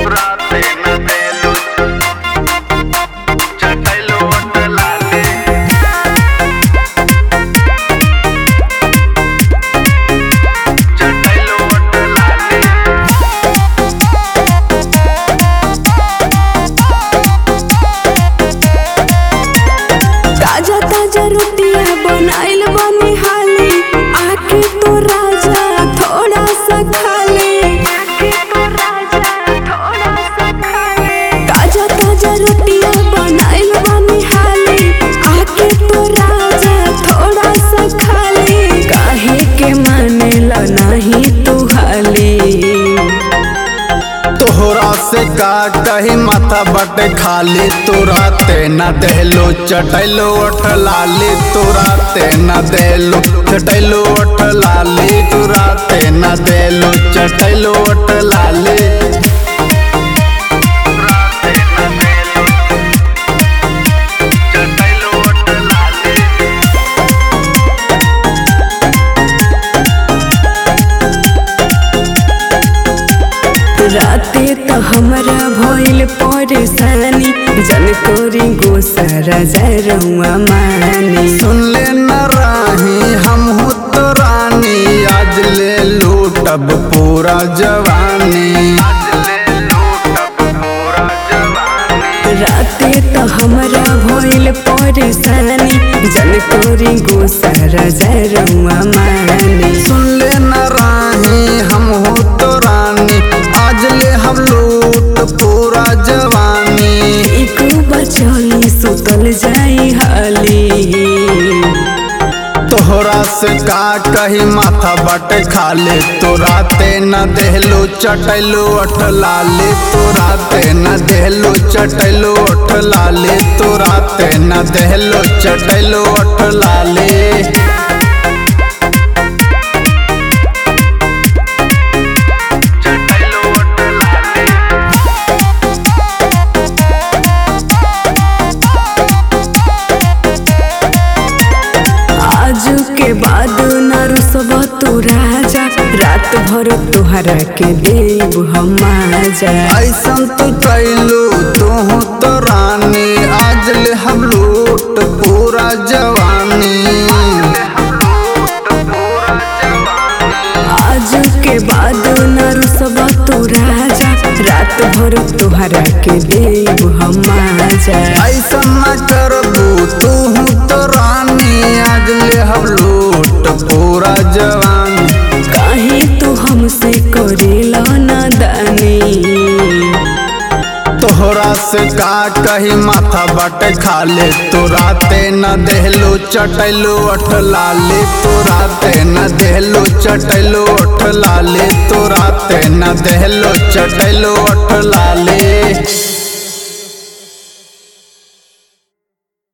राते न देलू चटैलो लाले चटैलो लाले ताजा ताजा रोटियां बनाइल बनी हाली आके तो राजा थोड़ा सा खा ले। ताजा ताजा रोटियां बनाइल बनी हाली आके तो राजा थोड़ा सा खा ले। काहे के मानेला नहीं तू हाली तोहरा से का कही माथा बटे खाली तुराते न देलो चटैलो लाली तुराते न देलो चटैलो लाली तुराते न देलो चटैलो लाली राते तो हमरा भइल परेशानी जन कोरी गोसारा जरुआ मानी। सुन ले न राही हम हो तो रानी आज ले लूटब पूरा जवानी राते तो हमरा भइल परेशानी जन कोरी गोसारा जरुआ मानी। सुन ले न राही हम हो तो रानी आज ले हम लूट पूरा जवानी एक बचली सुतल जाई हाली तोहरा से का कही माथा बटे खाली तुराते न देहलो चटैलो लाली तुराते न देहलो चटैलो लाली तुराते न देहलो चटैलो लाली के बाद न रुसब तू राजा रात भर तुहरा के देव हम आजा। ऐसन तू कैलू तू तो रानी आज ले हम लूट पूरा जवानी आज के बाद न रुसब तू राजा रात भर तुहरा के देव हम आजा। ऐसन न करबू तू तो रानी आज ले हम लूट पूरा जवानी काहे तू हमसे करेला नादानी तोहरा से का कही माथा बटे खाली तुराते न देहलो चटैलो लाली तुराते न देहलो चटैलो लाली तुराते न देहलो चटैलो लाली।